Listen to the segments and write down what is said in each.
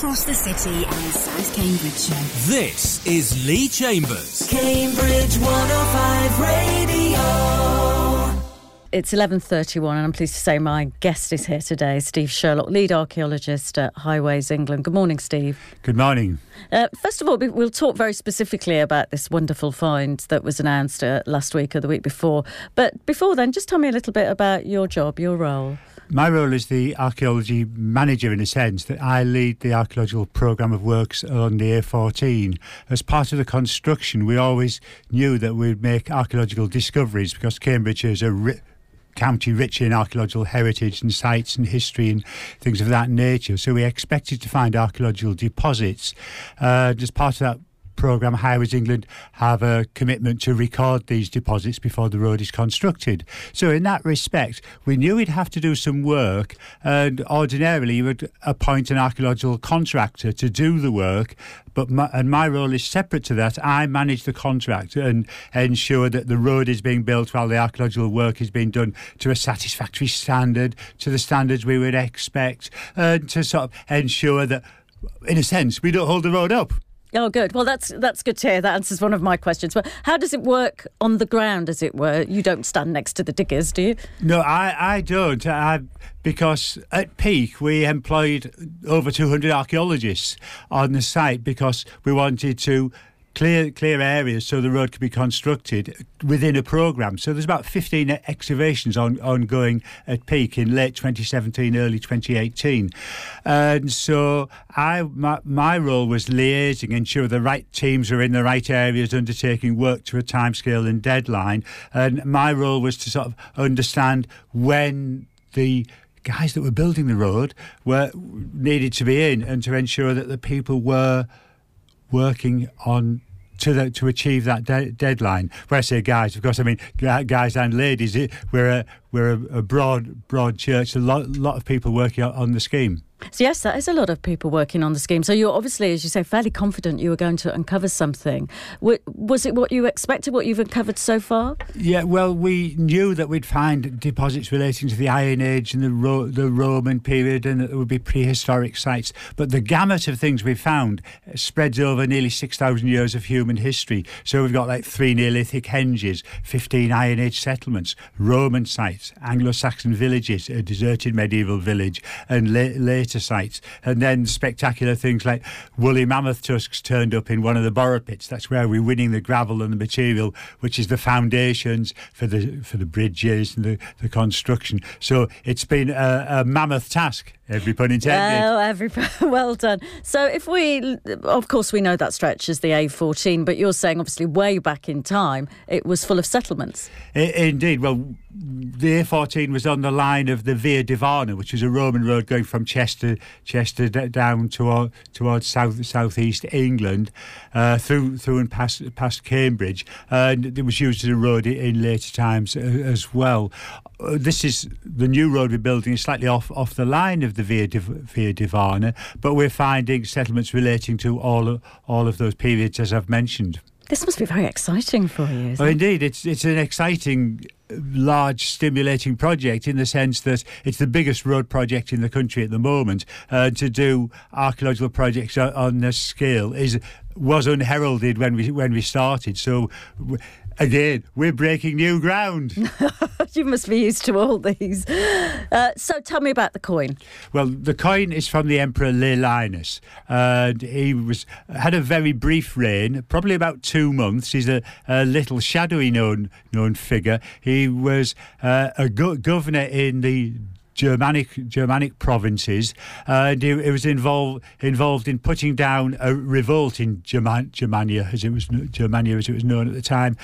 across the city and South Cambridgeshire. This is Lee Chambers. Cambridge 105 Radio. It's 11:31 and I'm pleased to say my guest is here today, Steve Sherlock, lead archaeologist at Highways England. Good morning, Steve. Good morning. First of all, we'll talk very specifically about this wonderful find that was announced last week or the week before. But before then, just tell me a little bit about your job, your role. My role is the archaeology manager, in a sense, that I lead the archaeological programme of works on the A14. As part of the construction, we always knew that we'd make archaeological discoveries because Cambridge is a county rich in archaeological heritage and sites and history and things of that nature. So we expected to find archaeological deposits. As part of that programme, Highways England have a commitment to record these deposits before the road is constructed. So in that respect, we knew we'd have to do some work, and ordinarily you would appoint an archaeological contractor to do the work, but my role is separate to that. I manage the contract and ensure that the road is being built while the archaeological work is being done to a satisfactory standard, to the standards we would expect, and to sort of ensure that, in a sense, we don't hold the road up. Oh, good. Well, that's good to hear. That answers one of my questions. But how does it work on the ground, as it were? You don't stand next to the diggers, do you? No, I don't. Because at peak, we employed over 200 archaeologists on the site because we wanted to clear areas so the road could be constructed within a programme. So there's about 15 excavations ongoing at peak in late 2017, early 2018. And so my role was liaising, ensure the right teams are in the right areas, undertaking work to a timescale and deadline. And my role was to sort of understand when the guys that were building the road needed to be in, and to ensure that the people were working on to achieve that deadline. When I say guys, of course, I mean guys and ladies. We're a broad church. A lot of people working on the scheme. So yes, that is a lot of people working on the scheme. So you're obviously, as you say, fairly confident you were going to uncover something. Was it what you expected, what you've uncovered so far? Yeah, well, we knew that we'd find deposits relating to the Iron Age and the Roman period, and that there would be prehistoric sites. But the gamut of things we found spreads over nearly 6,000 years of human history. So we've got like 3 Neolithic henges, 15 Iron Age settlements, Roman sites, Anglo-Saxon villages, a deserted medieval village, and later sites, and then spectacular things like woolly mammoth tusks turned up in one of the borrow pits. That's where we're winning the gravel and the material, which is the foundations for the bridges and the construction. So it's been a mammoth task, every pun intended. Well done. So if of course we know that stretch as the A14, but you're saying obviously way back in time it was full of settlements. Indeed. Well, the A14 was on the line of the Via Divana, which is a Roman road going from Chester down towards southeast England, through and past Cambridge, and it was used as a road in later times as well. This is the new road we're building is slightly off the line of the Via Divana, but we're finding settlements relating to all of those periods, as I've mentioned. This must be very exciting for you, isn't it? Indeed, it's an exciting, large, stimulating project in the sense that it's the biggest road project in the country at the moment. To do archaeological projects on this scale was unheralded when we started. So, again, we're breaking new ground. You must be used to all these. So tell me about the coin. Well, the coin is from the Emperor Leilinus. He had a very brief reign, probably about 2 months. He's a little shadowy known figure. He was a governor in the Germanic provinces, and he was involved in putting down a revolt in Germania, as it was known at the time.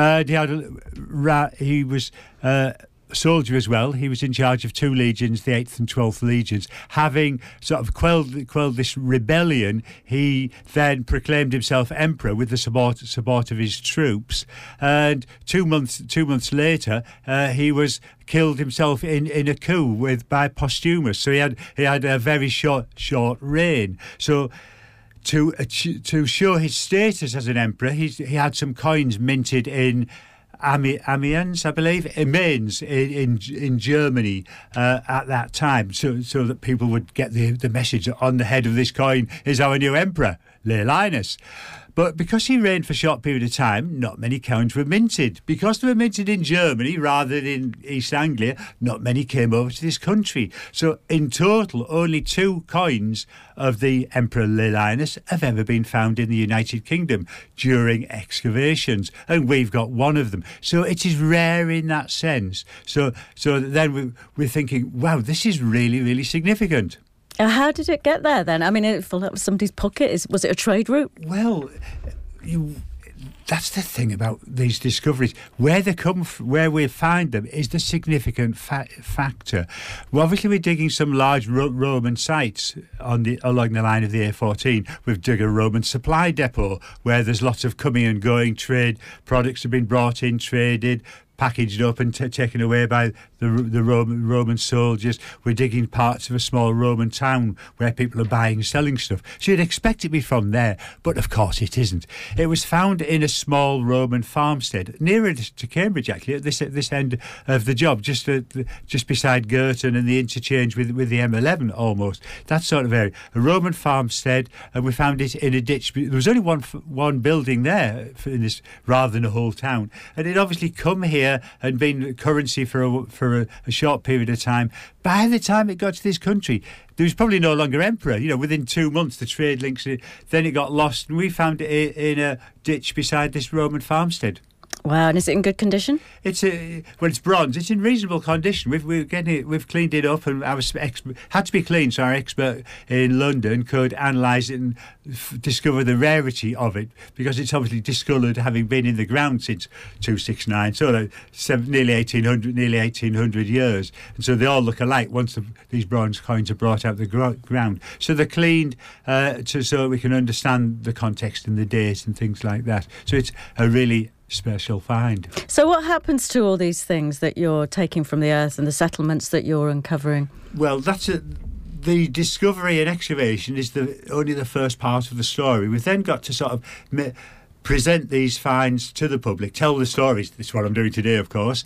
He was soldier as well. He was in charge of 2 legions, the 8th and 12th legions. Having sort of quelled this rebellion, he then proclaimed himself emperor with the support of his troops. And 2 months later, he was killed himself in a coup by Postumus. So he had a very short reign. So to show his status as an emperor, he had some coins minted in Amiens, I believe, Mainz in Germany at that time, so that people would get the message that on the head of this coin is our new emperor, Leilinus. But because he reigned for a short period of time, not many coins were minted. Because they were minted in Germany rather than in East Anglia, not many came over to this country. So in total, only 2 coins of the Emperor Leilinus have ever been found in the United Kingdom during excavations. And we've got one of them. So it is rare in that sense. So then we're thinking, wow, this is really, really significant. How did it get there then? I mean, it fell out of somebody's pocket. Was it a trade route? Well, that's the thing about these discoveries. Where they come from, where we find them, is the significant factor. Well, obviously, we're digging some large Roman sites along the line of the A14. We've dug a Roman supply depot where there's lots of coming and going trade. Products have been brought in, traded, packaged up and taken away by the Roman soldiers. We're digging parts of a small Roman town where people are buying and selling stuff. So you'd expect it to be from there, but of course it isn't. It was found in a small Roman farmstead nearer to Cambridge, actually, at this end of the job, just beside Girton and the interchange with the M11 almost. That sort of area. A Roman farmstead, and we found it in a ditch. There was only one building there in this, rather than a whole town, and it obviously come here and been currency for a short period of time. By the time it got to this country, there was probably no longer emperor. Within 2 months, the trade links, then it got lost, and we found it in a ditch beside this Roman farmstead. Wow, and is it in good condition? It's bronze. It's in reasonable condition. We've cleaned it up, and had to be cleaned, so our expert in London could analyse it and discover the rarity of it, because it's obviously discoloured, having been in the ground since 269, so nearly 1800 years, and so they all look alike once these bronze coins are brought out of the ground. So they're cleaned so we can understand the context and the date and things like that. So it's a really special find. So what happens to all these things that you're taking from the earth and the settlements that you're uncovering? Well, the discovery and excavation is only the first part of the story. We've then got to sort of present these finds to the public, tell the stories. This is what I'm doing today, of course.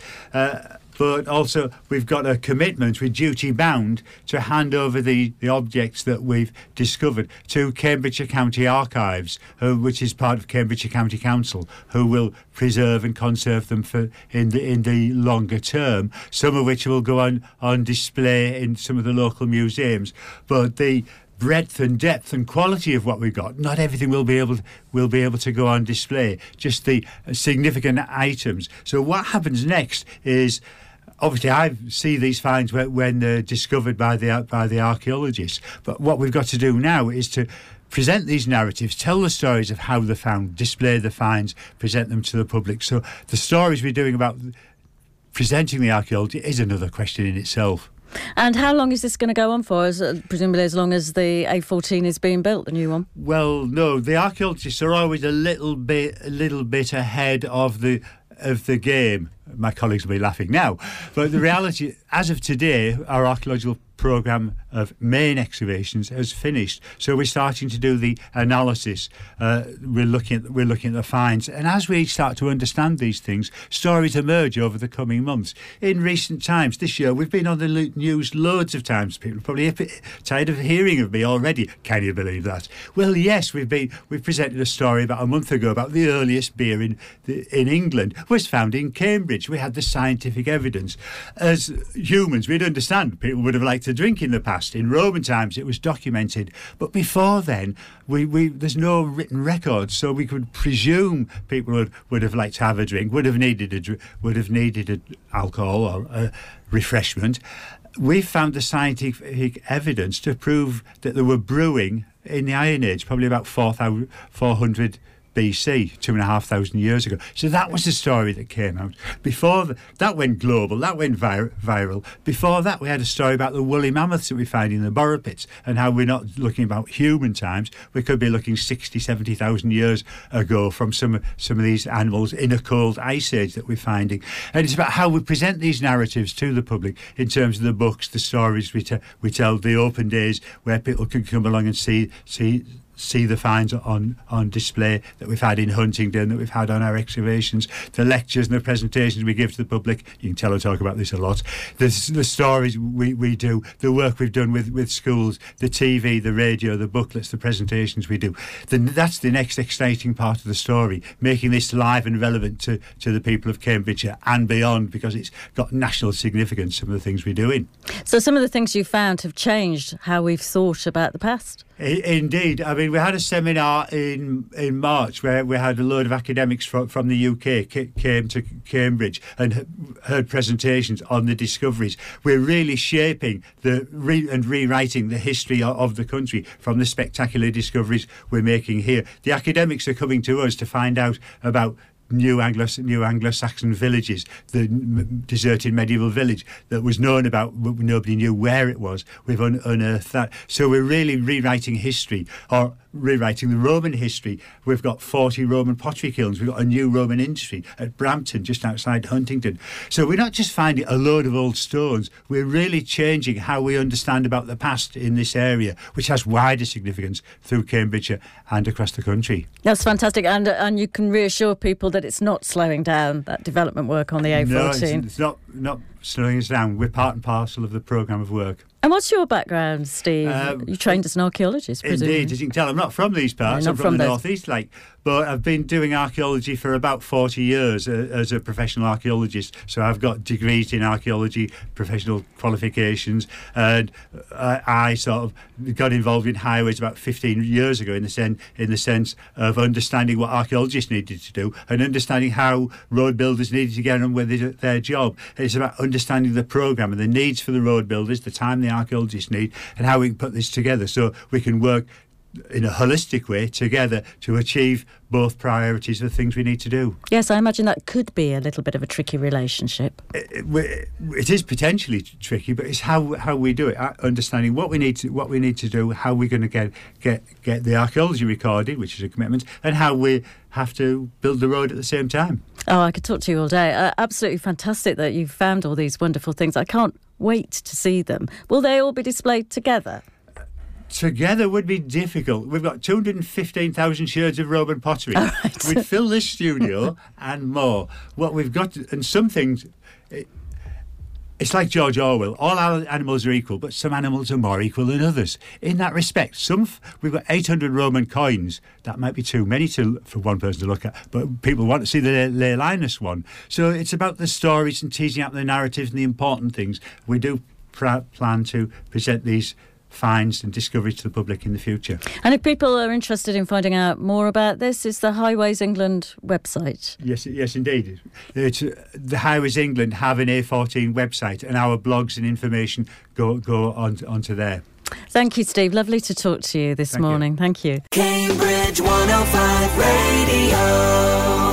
But also we've got a commitment, we're duty bound to hand over the objects that we've discovered to Cambridgeshire County Archives, which is part of Cambridgeshire County Council, who will preserve and conserve them in the longer term, some of which will go on display in some of the local museums. But the breadth and depth and quality of what we've got, not everything will be able to go on display, just the significant items. So what happens next is, obviously, I see these finds when they're discovered by the archaeologists. But what we've got to do now is to present these narratives, tell the stories of how they're found, display the finds, present them to the public. So the stories we're doing about presenting the archaeology is another question in itself. And how long is this going to go on for? Presumably as long as the A14 is being built, the new one? Well, no. The archaeologists are always a little bit ahead of the game. My colleagues will be laughing now. But the reality, as of today, our archaeological programme of main excavations has finished. So we're starting to do the analysis. We're looking at the finds. And as we start to understand these things, stories emerge over the coming months. In recent times, this year, we've been on the news loads of times. People are probably a bit tired of hearing of me already. Can you believe that? Well, yes, we've presented a story about a month ago about the earliest beer in England was found in Cambridge. We had the scientific evidence. As humans, we'd understand people would have liked to drink in the past. In Roman times, it was documented. But before then, there's no written record, so we could presume people would have liked to have a drink, would have needed alcohol or a refreshment. We found the scientific evidence to prove that they were brewing in the Iron Age, probably about 400 BC, 2,500 years ago. So that was the story that came out. Before that went global, that went viral. Before that, we had a story about the woolly mammoths that we find in the Borough pits, and how we're not looking about human times. We could be looking 60, 70,000 years ago from some of these animals in a cold ice age that we're finding. And it's about how we present these narratives to the public in terms of the books, the stories we tell, the open days where people can come along and see see the finds on display that we've had in Huntingdon, that we've had on our excavations, the lectures and the presentations we give to the public. You can tell I talk about this a lot. The stories we do, the work we've done with schools, the TV, the radio, the booklets, the presentations we do. That's the next exciting part of the story, making this live and relevant to the people of Cambridgeshire and beyond, because it's got national significance, some of the things we're doing. So some of the things you found have changed how we've thought about the past? Indeed. I mean, we had a seminar in March where we had a load of academics from the UK came to Cambridge and heard presentations on the discoveries. We're really shaping and rewriting the history of the country from the spectacular discoveries we're making here. The academics are coming to us to find out about new Anglo-Saxon villages, the deserted medieval village that was known about, but nobody knew where it was. We've unearthed that. So we're really rewriting history, or rewriting the Roman history. We've got 40 Roman pottery kilns. We've got a new Roman industry at Brampton, just outside Huntingdon. So we're not just finding a load of old stones, we're really changing how we understand about the past in this area, which has wider significance through Cambridgeshire and across the country. That's fantastic, and you can reassure people that it's not slowing down, that development work on the A14. No, it's not slowing us down. We're part and parcel of the programme of work. And what's your background, Steve? You trained as an archaeologist, presumably. Indeed, as you can tell, I'm not from these parts. I'm from the northeast, but I've been doing archaeology for about 40 years as a professional archaeologist. So I've got degrees in archaeology, professional qualifications, and I sort of got involved in highways about 15 years ago in the sense of understanding what archaeologists needed to do and understanding how road builders needed to get on with their job. It's about understanding the programme and the needs for the road builders, the time the archaeologists need, and how we can put this together so we can work in a holistic way together to achieve both priorities of the things we need to do. Yes, I imagine that could be a little bit of a tricky relationship. It is potentially tricky, but it's how we do it. Understanding what we need to do, how we're going to get the archaeology recorded, which is a commitment, and how we have to build the road at the same time. Oh, I could talk to you all day. Absolutely fantastic that you've found all these wonderful things. I can't wait to see them. Will they all be displayed together? Together would be difficult. We've got 215,000 sherds of Roman pottery. Right. We'd fill this studio and more. What we've got, and some things, it's like George Orwell. All our animals are equal, but some animals are more equal than others. In that respect, we've got 800 Roman coins. That might be too many for one person to look at, but people want to see the Ley Linus one. So it's about the stories and teasing out the narratives and the important things. We do plan to present these finds and discoveries to the public in the future. And if people are interested in finding out more about this, it's the Highways England website. Yes, indeed. The Highways England have an A14 website, and our blogs and information go onto there. Thank you, Steve. Lovely to talk to you this morning. Thank you. Cambridge 105 Radio.